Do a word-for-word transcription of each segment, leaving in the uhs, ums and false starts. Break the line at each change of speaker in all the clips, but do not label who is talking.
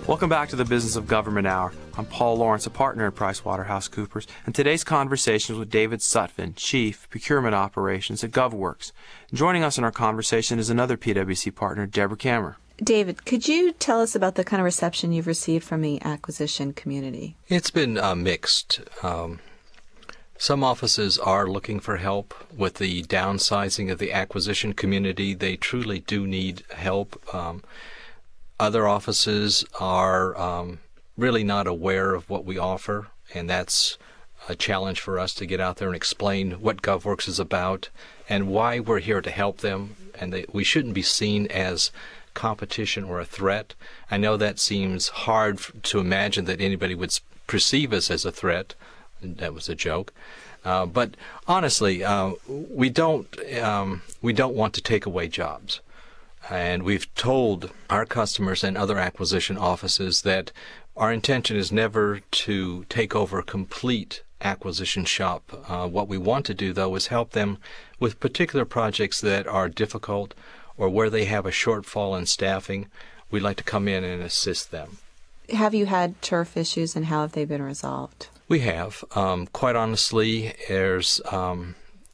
Welcome back to the Business of Government Hour. I'm Paul Lawrence, a partner at PricewaterhouseCoopers, and today's conversation is with David Sutphin, Chief Procurement Operations at GovWorks. Joining us in our conversation is another P W C partner, Deborah Kammer.
David, could you tell us about the kind of reception you've received from the acquisition community?
It's been uh, mixed. Um, some offices are looking for help with the downsizing of the acquisition community. They truly do need help. Um, Other offices are um, really not aware of what we offer, and that's a challenge for us to get out there and explain what GovWorks is about and why we're here to help them, and they, we shouldn't be seen as competition or a threat. I know that seems hard to imagine that anybody would perceive us as a threat. That was a joke. Uh, but honestly, uh, we don't um, we don't want to take away jobs. And we've told our customers and other acquisition offices that our intention is never to take over a complete acquisition shop. Uh, what we want to do, though, is help them with particular projects that are difficult or where they have a shortfall in staffing. We'd like to come in and assist them.
Have you had turf issues, and how have they been resolved?
We have. Um, quite honestly, there's... Um,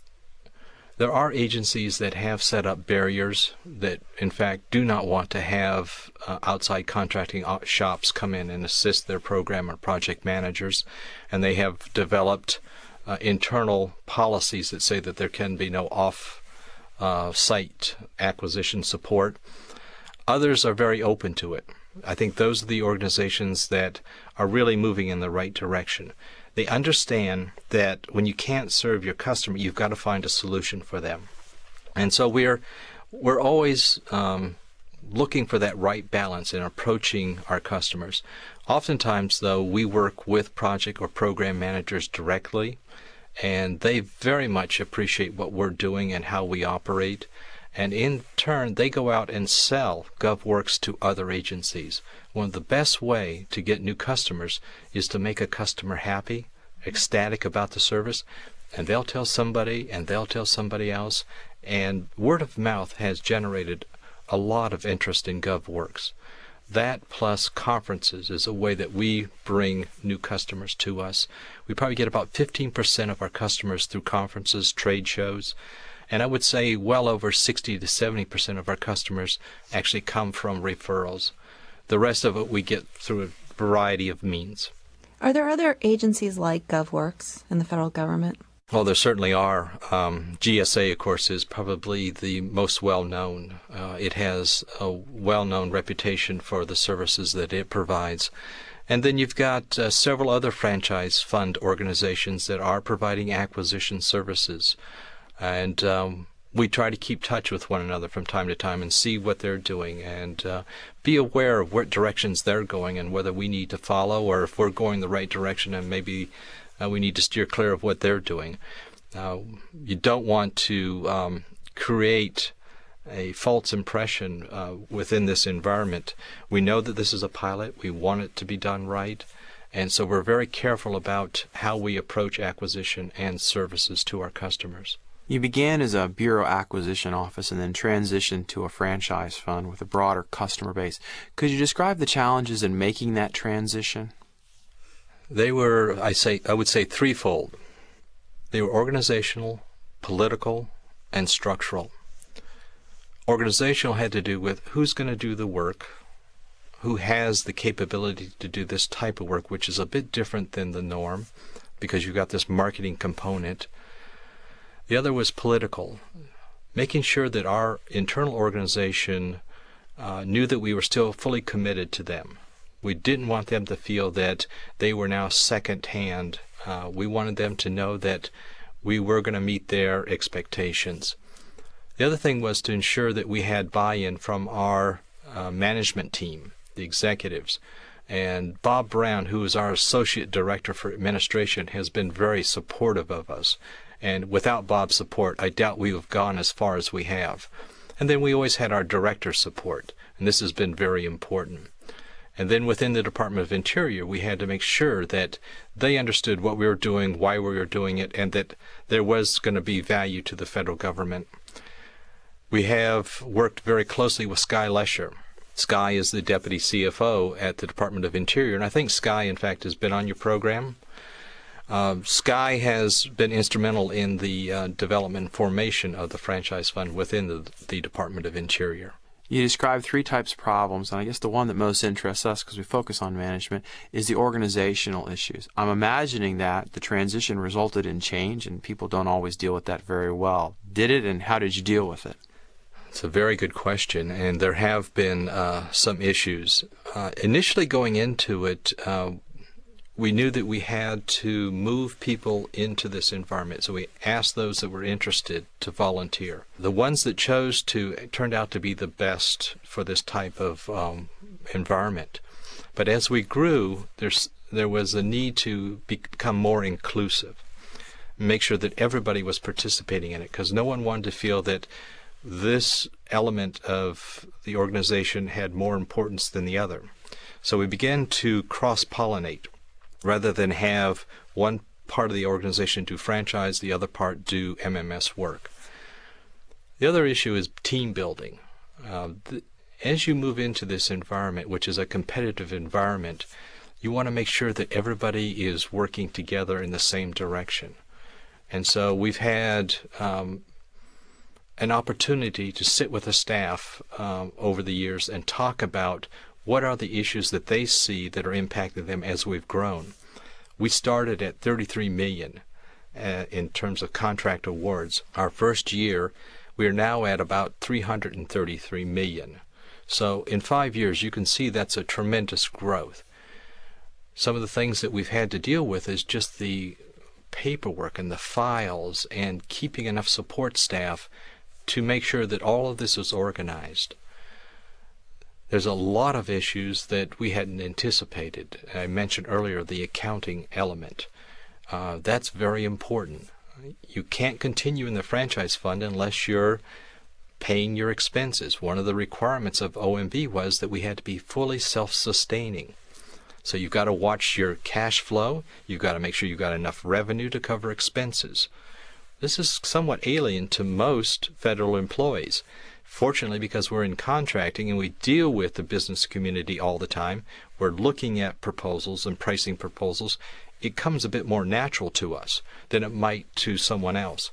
There are agencies that have set up barriers that, in fact, do not want to have uh, outside contracting shops come in and assist their program or project managers, and they have developed uh, internal policies that say that there can be no off-site uh, acquisition support. Others are very open to it. I think those are the organizations that are really moving in the right direction. They understand that when you can't serve your customer, you've got to find a solution for them. And so we're we're always um, looking for that right balance in approaching our customers. Oftentimes, though, we work with project or program managers directly, and they very much appreciate what we're doing and how we operate. And in turn, they go out and sell GovWorks to other agencies. One of the best way to get new customers is to make a customer happy, ecstatic about the service, and they'll tell somebody, and they'll tell somebody else, and word of mouth has generated a lot of interest in GovWorks. That plus conferences is a way that we bring new customers to us. We probably get about fifteen percent of our customers through conferences, trade shows. And I would say well over sixty to seventy percent of our customers actually come from referrals. The rest of it we get through a variety of means.
Are there other agencies like GovWorks in the federal government?
Well, there certainly are. Um, G S A, of course, is probably the most well-known. Uh, it has a well-known reputation for the services that it provides. And then you've got uh, several other franchise fund organizations that are providing acquisition services. And um, we try to keep touch with one another from time to time and see what they're doing and uh, be aware of what directions they're going and whether we need to follow or if we're going the right direction and maybe uh, we need to steer clear of what they're doing. Uh, you don't want to um, create a false impression uh, within this environment. We know that this is a pilot. We want it to be done right. And so we're very careful about how we approach acquisition and services to our customers.
You began as a bureau acquisition office and then transitioned to a franchise fund with a broader customer base. Could you describe the challenges in making that transition?
They were, I say, I would say threefold. They were organizational, political, and structural. Organizational had to do with who's going to do the work, who has the capability to do this type of work, which is a bit different than the norm because you've got this marketing component. The other was political, making sure that our internal organization uh, knew that we were still fully committed to them. We didn't want them to feel that they were now second-hand. Uh, we wanted them to know that we were going to meet their expectations. The other thing was to ensure that we had buy-in from our uh, management team, the executives. And Bob Brown, who is our Associate Director for Administration, has been very supportive of us. And without Bob's support, I doubt we would have gone as far as we have. And then we always had our director's support, and this has been very important. And then within the Department of Interior, we had to make sure that they understood what we were doing, why we were doing it, and that there was going to be value to the federal government. We have worked very closely with Sky Lesher. Sky is the Deputy C F O at the Department of Interior, and I think Sky, in fact, has been on your program. Uh, Sky has been instrumental in the uh, development and formation of the franchise fund within the, the Department of Interior.
You described three types of problems, and I guess the one that most interests us, because we focus on management, is the organizational issues. I'm imagining that the transition resulted in change, and people don't always deal with that very well. Did it, and how did you deal with it?
It's a very good question, and there have been uh, some issues. Uh, initially going into it, uh, we knew that we had to move people into this environment, so we asked those that were interested to volunteer. The ones that chose to turned out to be the best for this type of um, environment. But as we grew, there's, there was a need to become more inclusive, make sure that everybody was participating in it, because no one wanted to feel that this element of the organization had more importance than the other. So we began to cross-pollinate. Rather than have one part of the organization do franchise, the other part do M M S work. The other issue is team building. Uh, th- as you move into this environment, which is a competitive environment, you want to make sure that everybody is working together in the same direction. And so we've had um, an opportunity to sit with the staff um, over the years and talk about what are the issues that they see that are impacting them as we've grown. We started at thirty-three million dollars uh, in terms of contract awards. Our first year, we are now at about three hundred thirty-three million dollars. So in five years, you can see that's a tremendous growth. Some of the things that we've had to deal with is just the paperwork and the files and keeping enough support staff to make sure that all of this is organized. There's a lot of issues that we hadn't anticipated. I mentioned earlier the accounting element. Uh, that's very important. You can't continue in the franchise fund unless you're paying your expenses. One of the requirements of O M B was that we had to be fully self-sustaining. So you've got to watch your cash flow. You've got to make sure you've got enough revenue to cover expenses. This is somewhat alien to most federal employees. Fortunately, because we're in contracting and we deal with the business community all the time, we're looking at proposals and pricing proposals, it comes a bit more natural to us than it might to someone else.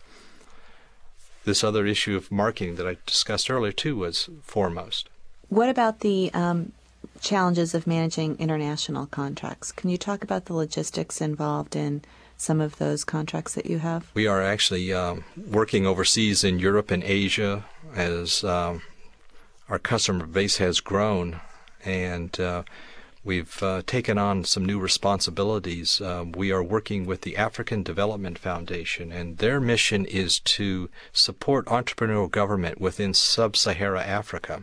This other issue of marketing that I discussed earlier, too, was foremost.
What about the um, challenges of managing international contracts? Can you talk about the logistics involved in some of those contracts that you have?
We are actually um, working overseas in Europe and Asia as um, our customer base has grown, and uh, we've uh, taken on some new responsibilities. Uh, we are working with the African Development Foundation, and their mission is to support entrepreneurial government within sub-Sahara Africa.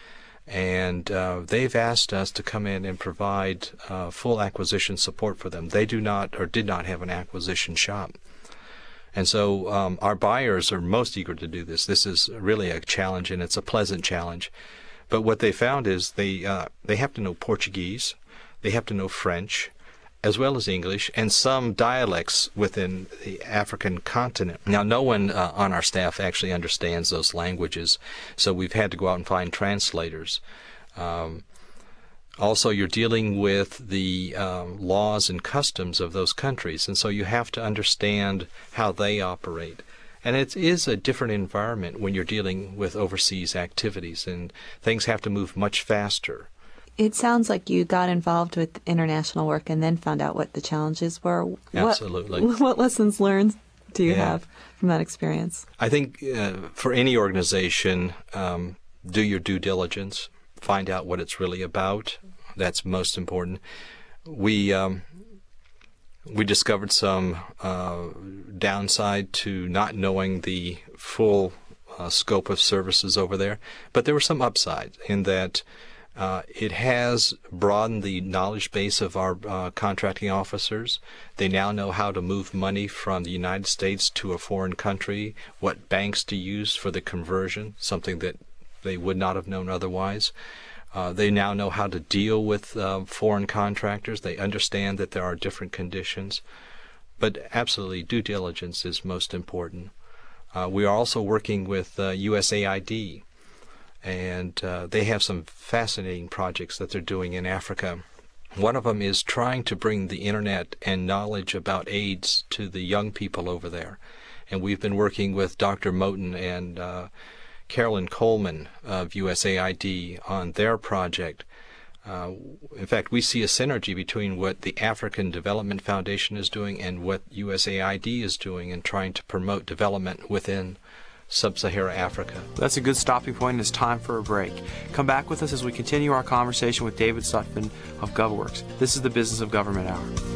And uh, they've asked us to come in and provide uh, full acquisition support for them. They do not or did not have an acquisition shop. And so um, our buyers are most eager to do this. This is really a challenge, and it's a pleasant challenge. But what they found is they uh, they have to know Portuguese, they have to know French, as well as English, and some dialects within the African continent. Now, no one uh, on our staff actually understands those languages, so we've had to go out and find translators. Um, also, you're dealing with the um, laws and customs of those countries, and so you have to understand how they operate. And it is a different environment when you're dealing with overseas activities, and things have to move much faster.
It sounds like you got involved with international work and then found out what the challenges were.
Absolutely.
What, what lessons learned do you
yeah.
have from that experience?
I think uh, for any organization, um, do your due diligence, find out what it's really about. That's most important. We um, we discovered some uh, downside to not knowing the full uh, scope of services over there, but there were some upsides in that Uh, it has broadened the knowledge base of our uh, contracting officers. They now know how to move money from the United States to a foreign country, what banks to use for the conversion, something that they would not have known otherwise. Uh, they now know how to deal with uh, foreign contractors. They understand that there are different conditions. But absolutely, due diligence is most important. Uh, we are also working with uh, U S A I D. and uh, they have some fascinating projects that they're doing in Africa. One of them is trying to bring the internet and knowledge about AIDS to the young people over there. And we've been working with Doctor Moten and uh, Carolyn Coleman of U S A I D on their project. Uh, in fact, we see a synergy between what the African Development Foundation is doing and what U S A I D is doing in trying to promote development within Sub-Saharan Africa.
That's a good stopping point, and it's time for a break. Come back with us as we continue our conversation with David Sutphin of GovWorks. This is the Business of Government Hour.